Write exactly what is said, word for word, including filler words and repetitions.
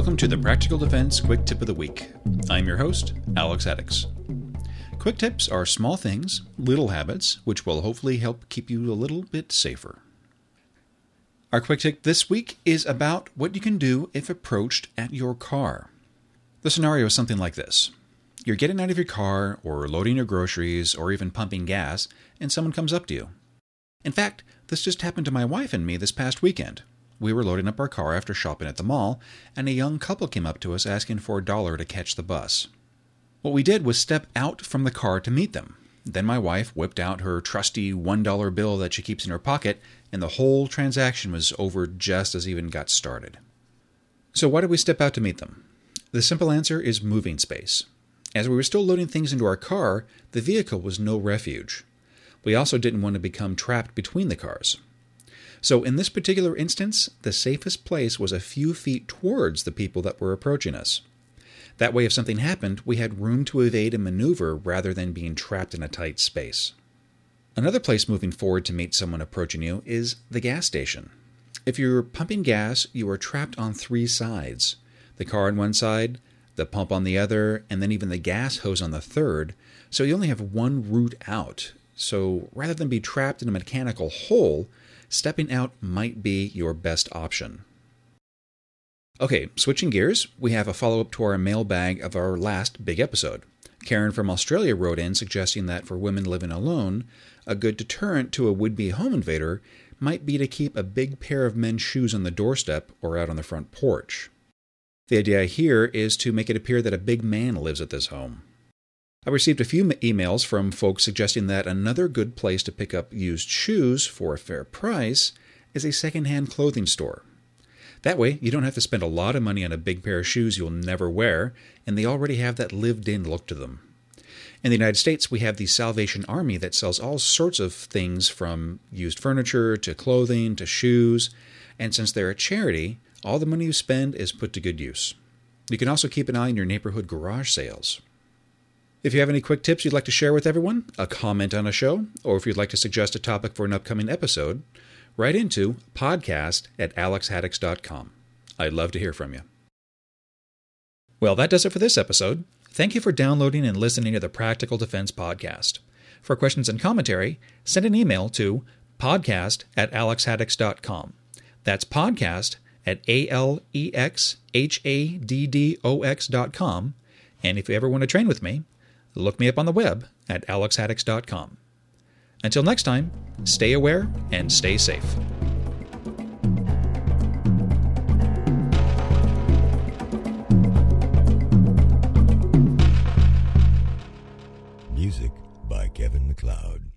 Welcome to the Practical Defense Quick Tip of the Week. I'm your host, Alex Haddix. Quick tips are small things, little habits, which will hopefully help keep you a little bit safer. Our quick tip this week is about what you can do if approached at your car. The scenario is something like this. You're getting out of your car, or loading your groceries, or even pumping gas, and someone comes up to you. In fact, this just happened to my wife and me this past weekend. We were loading up our car after shopping at the mall, and a young couple came up to us asking for a dollar to catch the bus. What we did was step out from the car to meet them. Then my wife whipped out her trusty one dollar bill that she keeps in her pocket, and the whole transaction was over just as even got started. So why did we step out to meet them? The simple answer is moving space. As we were still loading things into our car, the vehicle was no refuge. We also didn't want to become trapped between the cars. So in this particular instance, the safest place was a few feet towards the people that were approaching us. That way, if something happened, we had room to evade and maneuver rather than being trapped in a tight space. Another place moving forward to meet someone approaching you is the gas station. If you're pumping gas, you are trapped on three sides. The car on one side, the pump on the other, and then even the gas hose on the third, so you only have one route out. So rather than be trapped in a mechanical hole, stepping out might be your best option. Okay, switching gears, we have a follow-up to our mailbag of our last big episode. Karen from Australia wrote in suggesting that for women living alone, a good deterrent to a would-be home invader might be to keep a big pair of men's shoes on the doorstep or out on the front porch. The idea here is to make it appear that a big man lives at this home. I received a few emails from folks suggesting that another good place to pick up used shoes for a fair price is a secondhand clothing store. That way, you don't have to spend a lot of money on a big pair of shoes you'll never wear, and they already have that lived-in look to them. In the United States, we have the Salvation Army that sells all sorts of things from used furniture to clothing to shoes, and since they're a charity, all the money you spend is put to good use. You can also keep an eye on your neighborhood garage sales. If you have any quick tips you'd like to share with everyone, a comment on a show, or if you'd like to suggest a topic for an upcoming episode, write into podcast at alex haddix dot com. I'd love to hear from you. Well, that does it for this episode. Thank you for downloading and listening to the Practical Defense Podcast. For questions and commentary, send an email to podcast at alex haddix dot com. That's podcast at A L E X H A D D O X dot com. And if you ever want to train with me, look me up on the web at alex haddix dot com. Until next time, stay aware and stay safe. Music by Kevin MacLeod.